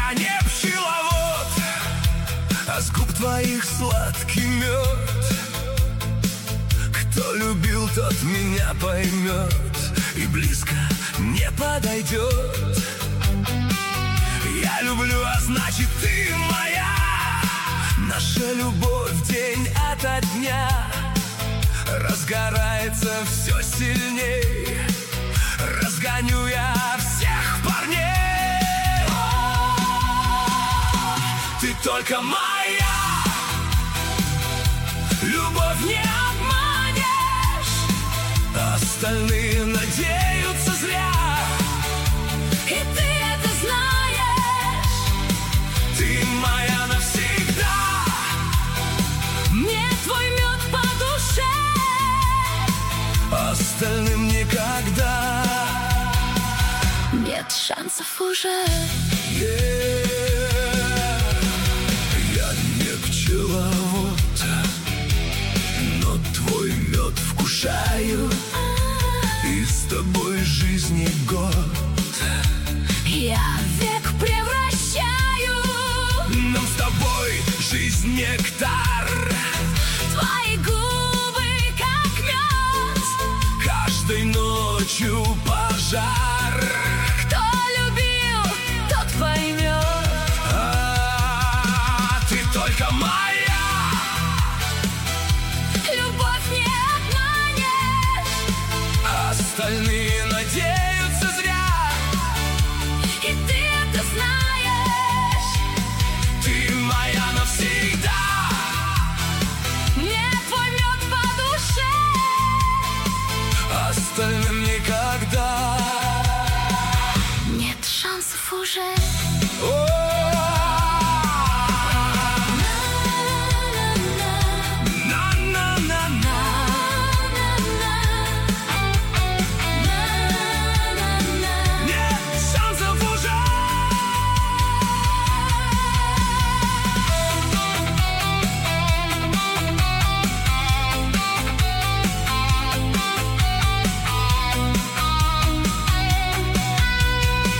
Я не пчеловод, а с губ твоих сладкий мед. Кто любил, тот меня поймет и близко не подойдет. Я люблю, а значит ты моя. Наша любовь день ото дня разгорается все сильней. Разгоню я всех парней. Ты только моя. Любовь не обманешь. Остальные надеются зря. И ты это знаешь. Ты моя навсегда. Мне твой мед по душе. Остальным никогда. Нет шансов уже. Я не пчеловод, но твой мед вкушаю, и с тобой жизни год. Я век превращаю. Нам с тобой жизнь нектар. Твои губы как мед. Каждой ночью пожар. Кто любил, тот поймет. Ты только моя. Любовь не обманешь. Остальные надеются зря. И ты это знаешь. Ты моя навсегда. Мне твой мед по душе. Остальным никогда. Нет шансов уже. О,